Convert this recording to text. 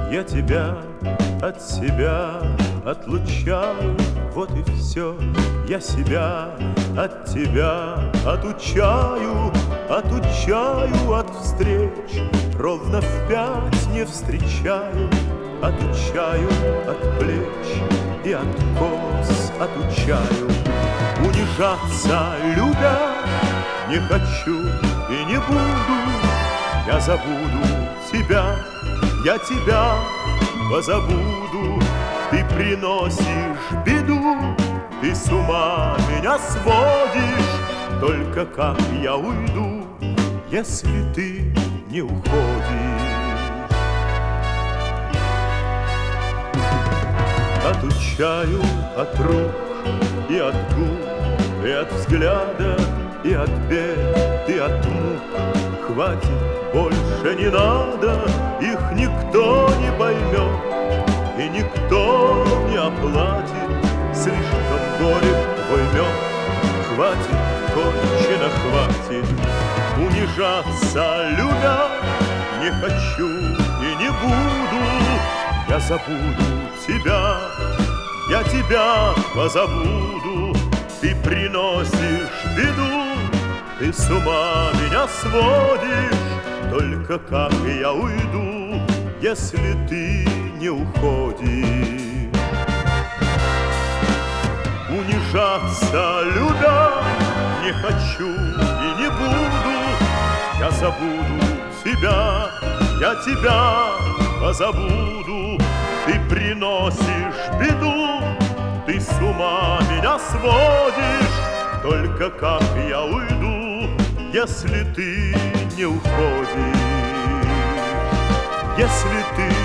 Я тебя от себя отлучаю, вот и все. Я себя от тебя отучаю, отучаю от встреч. Ровно в 5 не встречаю, отучаю от плеч и от кос отучаю. Унижаться, любя, не хочу и не буду. Я забуду тебя, я тебя позабуду. Ты приносишь беду, ты с ума меня сводишь. Только как я уйду, если ты не уходишь? Отучаю от рук и от губ, и от взгляда, и от бед, и от мук. Хватит, больше не надо, их никто не поймет, и никто не оплатит. Слишком горек твой мед. Хватит, кончено хватит. Унижаться, любя, не хочу и не буду. Я забуду тебя, я тебя позабуду. Ты приносишь беду, ты с ума меня сводишь. Только как я уйду, если ты не уходишь? Унижаться, любя, не хочу и не буду. Я забуду тебя, я тебя позабуду. Ты приносишь беду, ты с ума меня сводишь. Только как я уйду, если ты не уходишь? Если ты